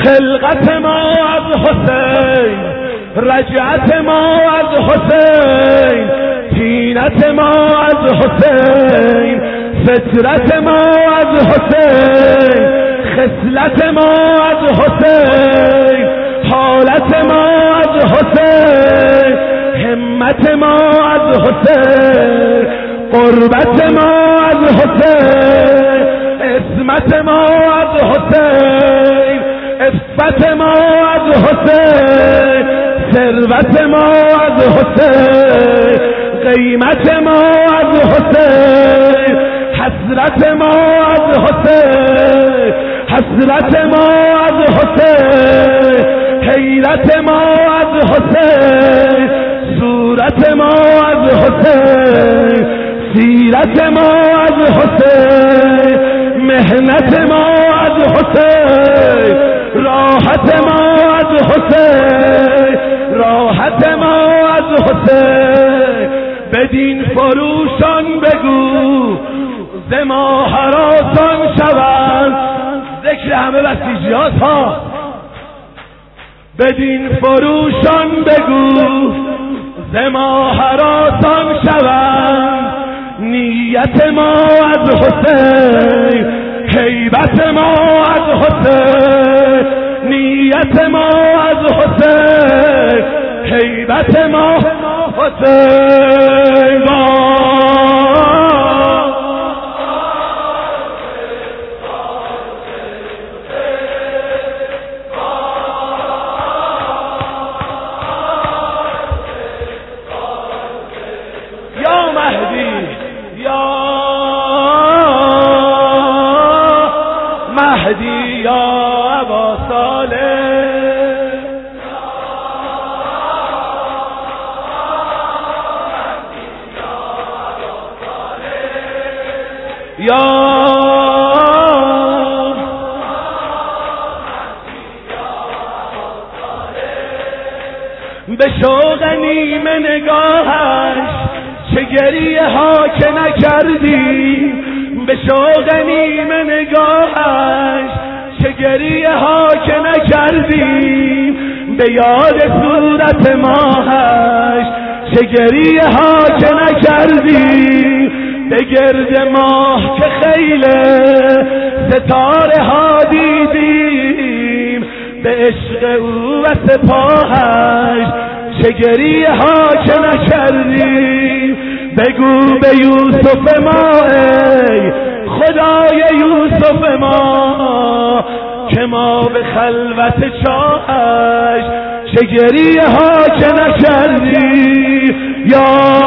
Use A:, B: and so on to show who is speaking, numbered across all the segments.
A: خلقت ما از حسین، رجعت ما از حسین، طینت ما از حسین، فطرت ما از حسین، خصلت ما از حسین، حالت ما از حسین، همت ما از حسین، قربت ما از حسین، عصمت ما از حسین، عفت ما از حسین، ثروت ما از حسین، قیمت ما از حسین، حسرت ما از حسین، حسرت ما از حسین، حیرت ما از حسین، صورت ما از حسین، سیرت ما از حسین، محنت ما از حسین، راحت ما از حسین، راحت ما از حسین. بدین فروشان بگو ز ما هراسان شوند. ذکر همه بسیجیات ها. بدین فروشان بگو ز ما هراسان شوند. نیت ما از حسین، هیبت ما از حسین، نیت ما از حسین، هیبت ما حسین. یا مهدی، یا مهدی، یا ابا صالح، یا به شوق نیمه نگاهش چه گریه ها که نکردی، به شوق نیمه نگاهش چه گریه ها که نکردی، به یاد صورت ماهش چه گریه ها که نکردی، به گرد ماه که خیل ستاره ها دیدیم، به عشق او و سپاهش چه گریه ها که نکردیم. بگو به یوسف ما ای خدای یوسف ما که ما به خلوت چاهش چه گریه ها که نکردیم. یا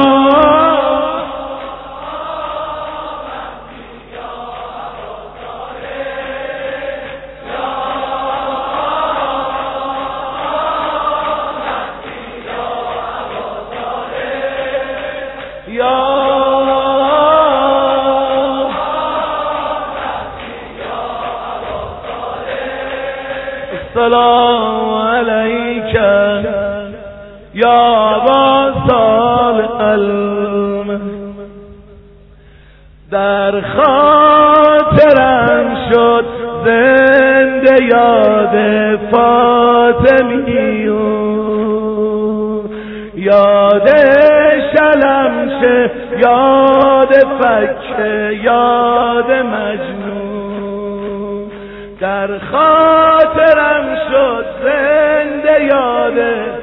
A: السلام علیک یا ابا صالح. در خاطرم شد زنده یاد فاطمی و یاد شلمچه، یاد فکه، یاد مجنون. در خاطرم شد زنده یاد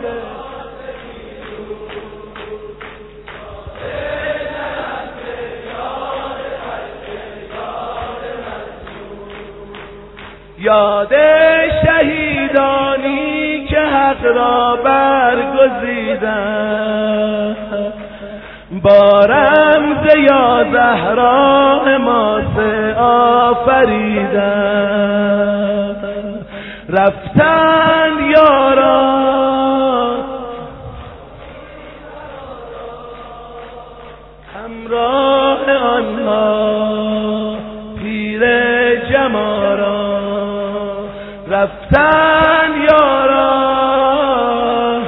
A: یاد شهیدانی که حق را برگزیدند، با رمز یا زهرا ماسه آفریدند. رفتن یاران همراه آنها پیر جماران، رفتن یاران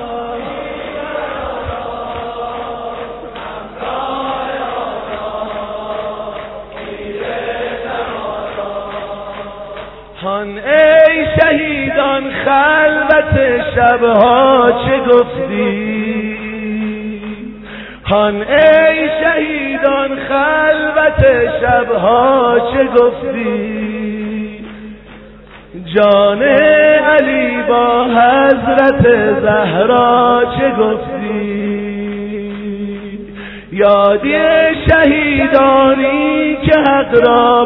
A: هان هان ای شهیدان خلوت شبها چه گفتی، هان ای شهیدان خلوت شبها چه گفتی، جان علی با حضرت زهرا چه گفتی، یادی شهیدانی که حق را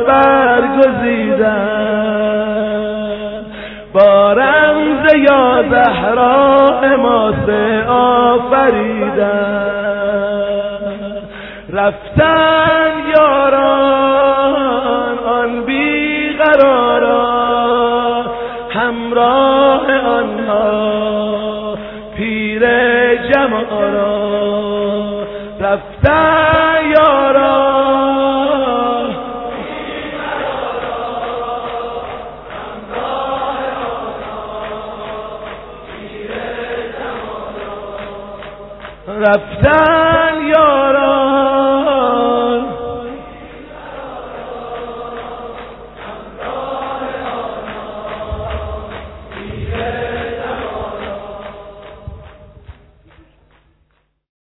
A: برگزیدند، با رمز یا زهرا حماس آفریدند، رفتن یاران آن بیقراران، همراه آنها پیر جمارا، رفتن یاران رفتن یاران